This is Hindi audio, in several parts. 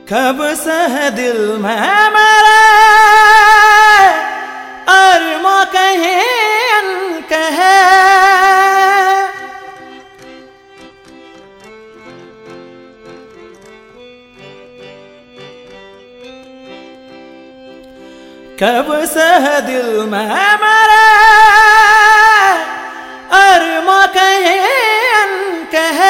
कब से है दिल में मेरे अरमां कहे अनकहे, कब से है दिल में मेरे अरमां कहे अनकहे।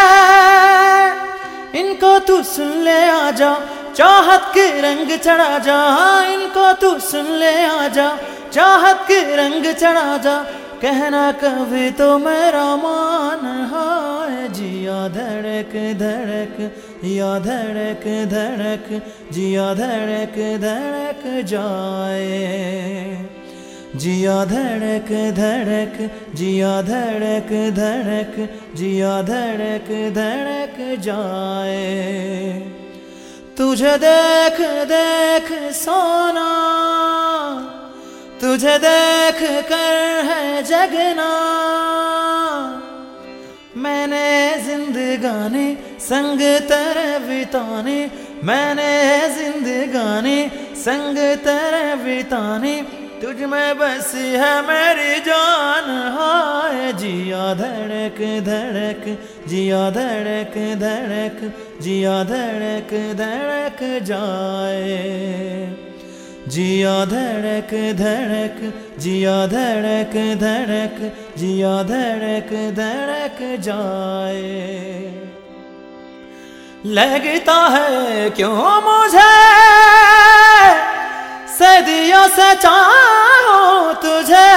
इनको तू सुन ले आजा, चाहत के रंग चढ़ा जा। इनको तू सुन ले आजा, चाहत के रंग चढ़ा जा। कहना कभी तो मेरा मान है, जिया धड़क धड़क या धड़क धड़क जिया धड़क धड़क जाए। जिया धड़क धड़क जिया धड़क धड़क जिया धड़क धड़क जाए। तुझे देख देख सोना, तुझे देख कर है जगना। मैंने जिंदगानी संग तेरे बितानी, मैंने जिंदगानी संग तेरे बितानी। तुझ में बसी है मेरी जान हाय। जिया धड़क धड़क जिया धड़क धड़क जिया धड़क धड़क जाए। जिया धड़क धड़क जिया धड़क धड़क जिया धड़क धड़क जाए। लगता है क्यों मुझे सदियों से चाहूं तुझे,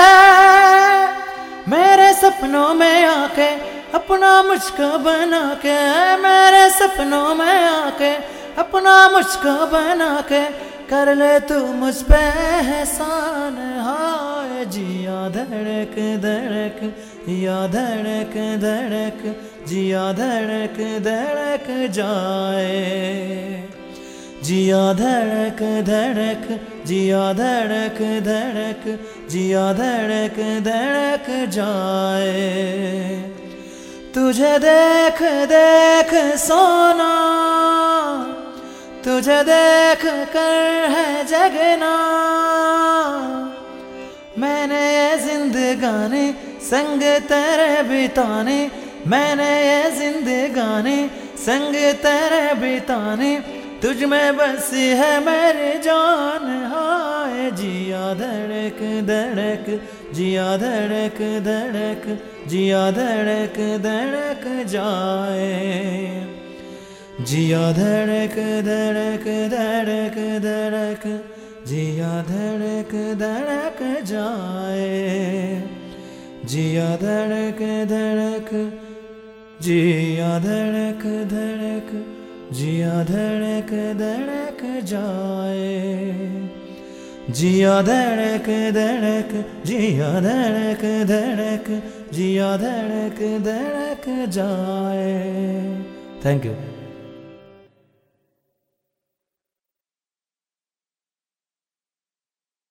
मेरे सपनों में आके अपना मुझको बना के। मेरे सपनों में आके अपना मुझको बना के, कर ले तू मुझ पे एहसान हाय। जिया धड़क धड़क या धड़क धड़क जिया धड़क धड़क जाए। जिया धड़क धड़क जिया धड़क धड़क जिया धड़क धड़क जाए। तुझे देख देख सोना, तुझे देख कर है जगना। मैंने ये जिंदगानी संग तेरे बितानी, मैंने ये जिंदगानी संग तेरे बितानी। तुझ में बसी है मेरी जान हाय। जिया धड़क धड़क जिया धड़क धड़क जिया धड़क धड़क जाए। जिया धड़क धड़क धड़क धड़क जिया धड़क धड़क जाए। जिया धड़क धड़क जिया धड़क धड़क जिया धड़क धड़क जाए। जिया धड़क धड़क जिया धड़क धड़क जिया धड़क धड़क जाए। Thank you.